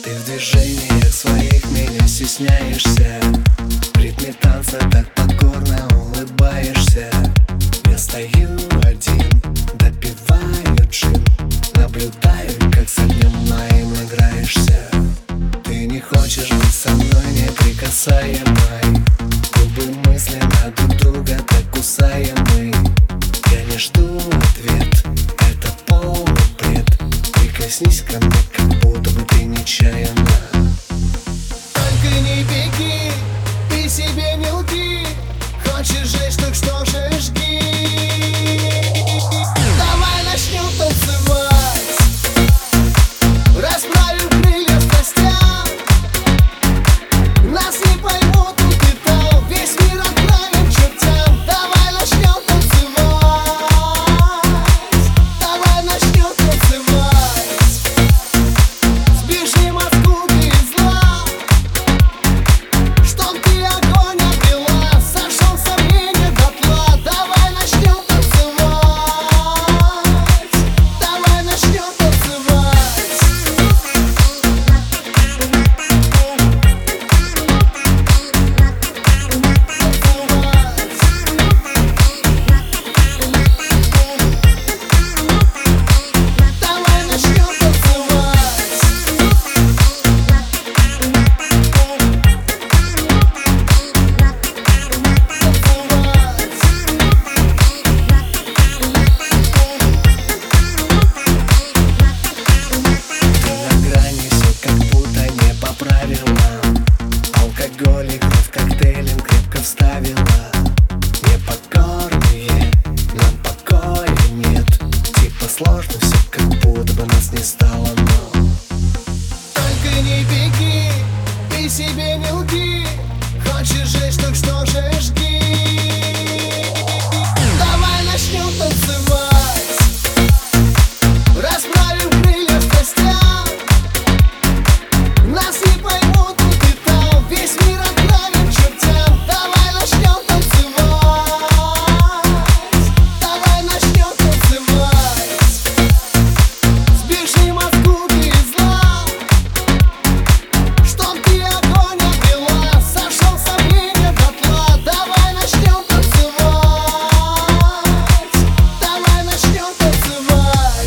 Ты в движениях своих меня стесняешься. В ритме танца так покорно улыбаешься. Я стою один, допиваю джин, наблюдаю, как с огнем моим играешься. Ты не хочешь быть со мной неприкасаемой. Губы мысленно друг друга так кусаем мы. Я не жду ответ, это полный бред. Прикоснись ко мне, как будто бы ты нечаянно. Только не беги, ты себе не лги. Хочешь жечь, так что же жги. Давай начнем танцевать, расправим крылья страстям. Нас не поймут тут и там, весь мир отправим к чертям. Давай начнем танцевать, давай начнем танцевать. Сбежим от скуки и зла, чтоб ты огонь обрела, сошел сомнения дотла. Давай начнем танцевать, давай начнем танцевать. Давай начнем танцевать. Ты на грани, все как будто не по правилам. Алкоголь и кровь коктейлем крепко вставила. Непокорные, нам покоя нет. Типа сложно все, как будто бы нас не стало, но Только не беги, ты себе не лги. Хочешь жечь, так что же жги. Давай начнем танцевать, расправим крылья страстям. Нас не поймут тут и там, весь мир отправим к чертям. Давай начнем танцевать, давай начнем танцевать. Сбежим от скуки и зла, чтоб ты огонь обрела, сошел сомнения дотла. Давай начнем танцевать, давай начнем танцевать.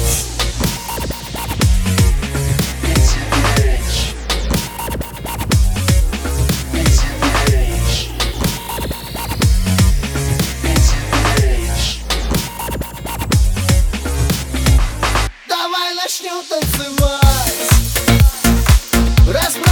Давай начнем танцевать,